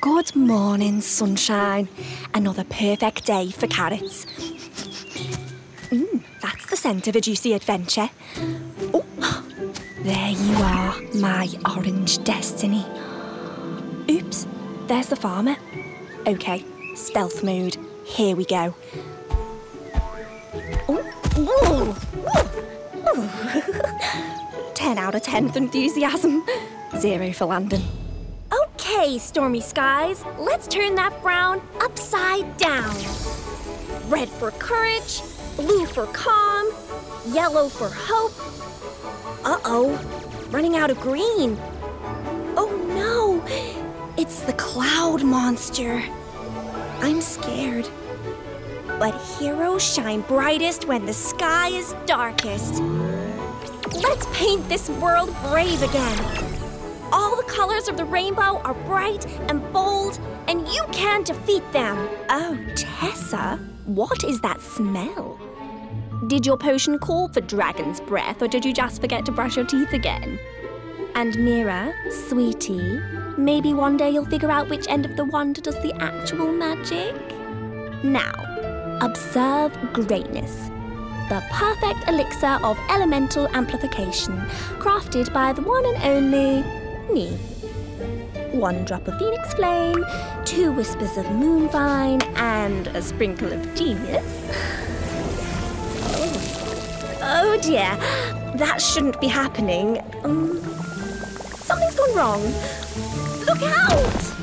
Good morning, sunshine. Another perfect day for carrots. That's the scent of a juicy adventure. Oh, there you are, my orange destiny. Oops, there's the farmer. Okay, stealth mode. Here we go. Ooh. 10 out of 10 for enthusiasm. 0 for landing. Okay, stormy skies, let's turn that frown upside down. Red for courage, blue for calm, yellow for hope. Uh-oh, running out of green. Oh no, It's the cloud monster. I'm scared. but heroes shine brightest when the sky is darkest. Let's paint this world brave again. All the colors of the rainbow are bright and bold, and you can defeat them. Oh, Tessa, what is that smell? Did your potion call for dragon's breath, or did you just forget to brush your teeth again? And Mira, sweetie, maybe one day you'll figure out which end of the wand does the actual magic? Now, observe greatness. The perfect elixir of elemental amplification, crafted by the one and only me. 1 drop of phoenix flame, 2 whispers of moonvine, and a sprinkle of genius. Oh dear, that shouldn't be happening. Something's gone wrong. Look out!